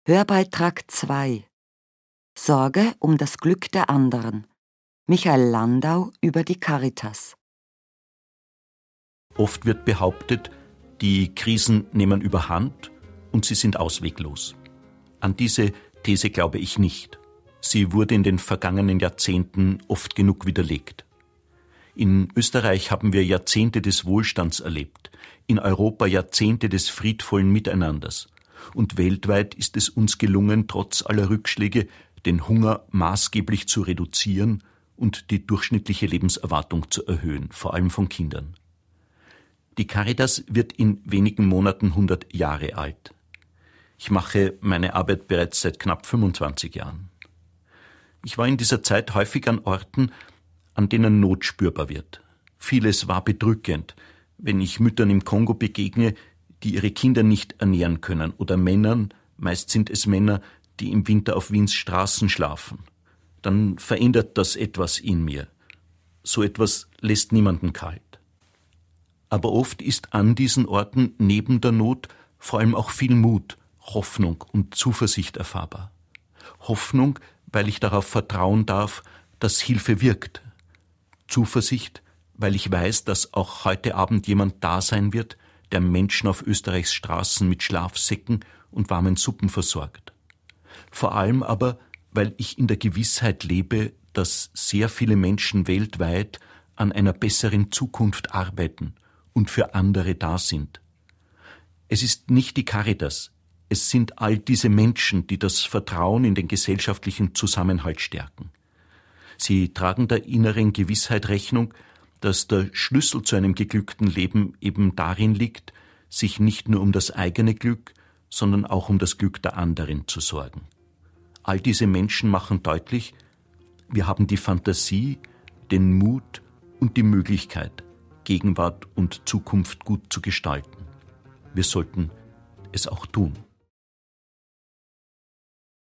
Hörbeitrag 2: Sorge um das Glück der anderen. Michael Landau über die Caritas. Oft wird behauptet, die Krisen nehmen überhand und sie sind ausweglos. An diese These glaube ich nicht. Sie wurde in den vergangenen Jahrzehnten oft genug widerlegt. In Österreich haben wir Jahrzehnte des Wohlstands erlebt, in Europa Jahrzehnte des friedvollen Miteinanders. Und weltweit ist es uns gelungen, trotz aller Rückschläge den Hunger maßgeblich zu reduzieren und die durchschnittliche Lebenserwartung zu erhöhen, vor allem von Kindern. Die Caritas wird in wenigen Monaten 100 Jahre alt. Ich mache meine Arbeit bereits seit knapp 25 Jahren. Ich war in dieser Zeit häufig an Orten, an denen Not spürbar wird. Vieles war bedrückend, wenn ich Müttern im Kongo begegne, die ihre Kinder nicht ernähren können, oder Männern, meist sind es Männer, die im Winter auf Wiens Straßen schlafen. Dann verändert das etwas in mir. So etwas lässt niemanden kalt. Aber oft ist an diesen Orten neben der Not vor allem auch viel Mut, Hoffnung und Zuversicht erfahrbar. Hoffnung, weil ich darauf vertrauen darf, dass Hilfe wirkt. Zuversicht, weil ich weiß, dass auch heute Abend jemand da sein wird, der Menschen auf Österreichs Straßen mit Schlafsäcken und warmen Suppen versorgt. Vor allem aber, weil ich in der Gewissheit lebe, dass sehr viele Menschen weltweit an einer besseren Zukunft arbeiten und für andere da sind. Es ist nicht die Caritas, es sind all diese Menschen, die das Vertrauen in den gesellschaftlichen Zusammenhalt stärken. Sie tragen der inneren Gewissheit Rechnung, dass der Schlüssel zu einem geglückten Leben eben darin liegt, sich nicht nur um das eigene Glück, sondern auch um das Glück der anderen zu sorgen. All diese Menschen machen deutlich, wir haben die Fantasie, den Mut und die Möglichkeit, Gegenwart und Zukunft gut zu gestalten. Wir sollten es auch tun.